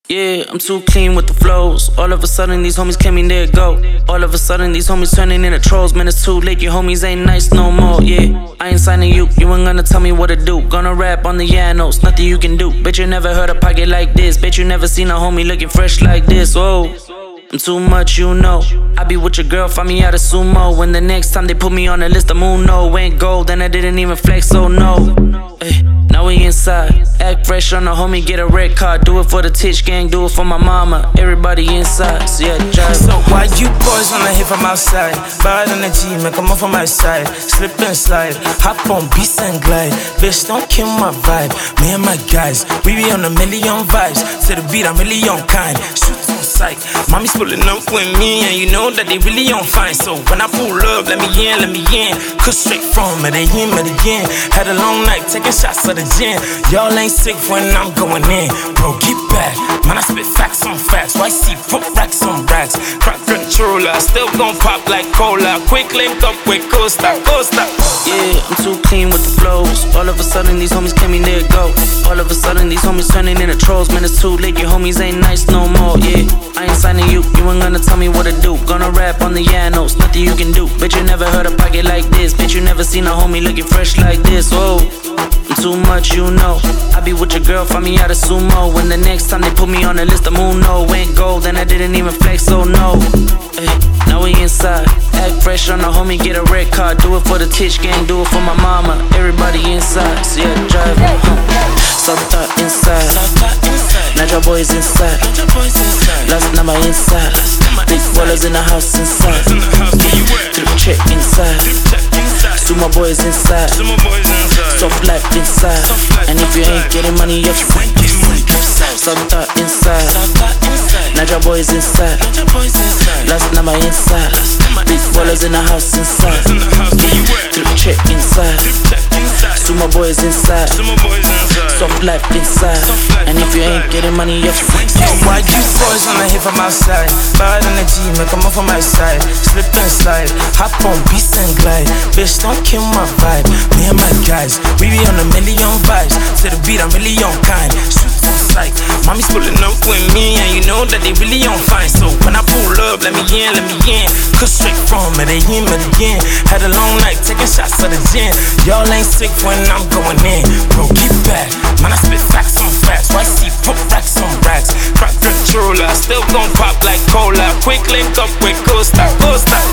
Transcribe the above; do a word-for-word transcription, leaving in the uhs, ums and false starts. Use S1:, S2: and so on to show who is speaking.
S1: Yeah, I'm too clean with the flows. All of a sudden these homies came in, there go. All of a sudden these homies turning into trolls. Man, it's too late, your homies ain't nice no more. Yeah, I ain't signing you, you ain't gonna tell me what to do. Gonna rap on the Yanos, nothing you can do. Bet you never heard a pocket like this. Bet you never seen a homie looking fresh like this. Whoa, I'm too much, you know. I be with your girl, find me out of sumo. When the next time they put me on the list, the moon no went gold, and I didn't even flex, so no. Ay, now we inside, act fresh on the homie, get a red card. Do it for the Titch gang, do it for my mama. Everybody inside, so yeah, drive.
S2: So why you boys wanna hit from outside? Bad energy, man, come on from my side. Slip and slide, hop on beats and glide. Bitch, don't kill my vibe. Me and my guys, we be on a million vibes. To the beat, I'm really on kind. Shoot on sight, mommy's pulling up with me, and you know that they really on fine. So when I pull up, let me in, let me in. Cut straight from Medellin, Medellin. Had a long night, taking shots of the gin. Y'all ain't sick when I'm going in. Bro, get back, man, I spit facts on facts. Y C put racks on racks. Crack controller, still gon' pop like cola. Quick link up with Costa, Costa.
S1: Yeah, I'm too clean with the flows. All of a sudden these homies came in, there go. All of a sudden these homies turning into trolls. Man, it's too late, your homies ain't nice no more. Yeah, I ain't signing you, you ain't gonna tell me what to do. Gonna rap on the Yanos, nothing you can do. Bet you never heard a pocket like this. Bet you never seen a homie looking fresh like this. Whoa, I'm too much, you know. I be with your girl, find me out of sumo. When the next time they put me on the list, the moon no went gold, and I didn't even flex, so no. Ay, now we inside, act fresh on the homie, get a red card. Do it for the Titch gang, do it for my mama. Everybody inside, so yeah, drive. Huh. Santa inside, Naja boys inside, last number inside. Big ballers in the house inside. Trip check inside. Sumo boys inside. Soft life inside. And if you ain't getting money, you're fine. Santa inside, Naja boys inside. Last number inside. Big ballers in the house inside. Trip check inside. Sumo boys inside. Soft life inside. And if you ain't getting money, you're fine.
S2: Yo, why you boys wanna hit from outside? Bad energy, man, come on from my side. Slip and slide, hop on beats and glide. Bitch, don't kill my vibe. Me and my guys, we be on a million vibes. To the beat, I'm really on kind. Shoot on sight, mommy's pulling up with me, and you know that they really on fine. So when I pull up, let me in, let me in. Cut straight from Medellin, Medellin. Had a long night, taking shots of the gin. Y'all ain't sick when I'm going in. Bro, get back, man, I spit facts on facts. Y C put racks on racks. Crack controller, still gon' pop like cola. Quick link up with Costa, Costa.